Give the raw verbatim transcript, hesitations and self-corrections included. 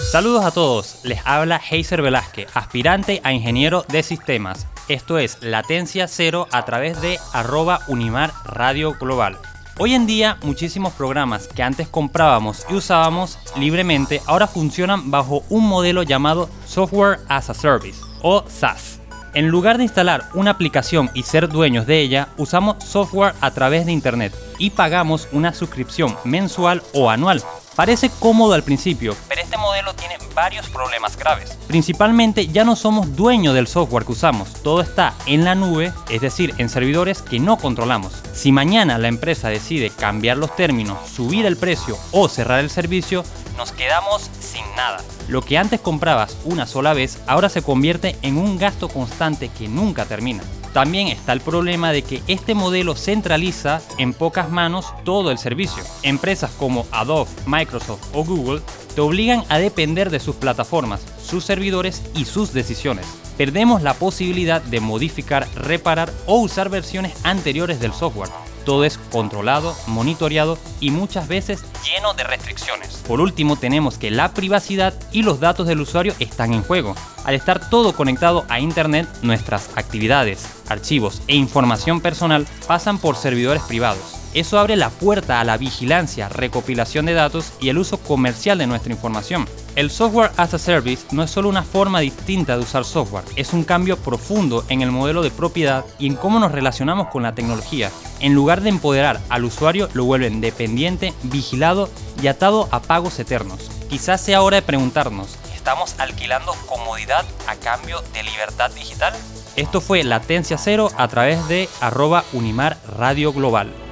Saludos a todos, les habla Heiser Velázquez, aspirante a ingeniero de sistemas. Esto es Latencia Cero a través de arroba Unimar Radio Global. Hoy en día muchísimos programas que antes comprábamos y usábamos libremente ahora funcionan bajo un modelo llamado Software as a Service o SaaS. En lugar de instalar una aplicación y ser dueños de ella, usamos software a través de internet y pagamos una suscripción mensual o anual. Parece cómodo al principio, pero este modelo tiene varios problemas graves. Principalmente ya no somos dueños del software que usamos, todo está en la nube, es decir, en servidores que no controlamos. Si mañana la empresa decide cambiar los términos, subir el precio o cerrar el servicio, nos quedamos sin nada. Lo que antes comprabas una sola vez, ahora se convierte en un gasto constante que nunca termina. También está el problema de que este modelo centraliza en pocas manos todo el servicio. Empresas como Adobe, Microsoft o Google te obligan a depender de sus plataformas, sus servidores y sus decisiones. Perdemos la posibilidad de modificar, reparar o usar versiones anteriores del software. Todo es controlado, monitoreado y muchas veces lleno de restricciones. Por último, tenemos que la privacidad y los datos del usuario están en juego. Al estar todo conectado a Internet, nuestras actividades, archivos e información personal pasan por servidores privados. Eso abre la puerta a la vigilancia, recopilación de datos y el uso comercial de nuestra información. El Software as a Service no es solo una forma distinta de usar software, es un cambio profundo en el modelo de propiedad y en cómo nos relacionamos con la tecnología. En lugar de empoderar al usuario, lo vuelven dependiente, vigilado y atado a pagos eternos. Quizás sea hora de preguntarnos, ¿estamos alquilando comodidad a cambio de libertad digital? Esto fue Latencia Cero a través de arroba Unimar Radio Global.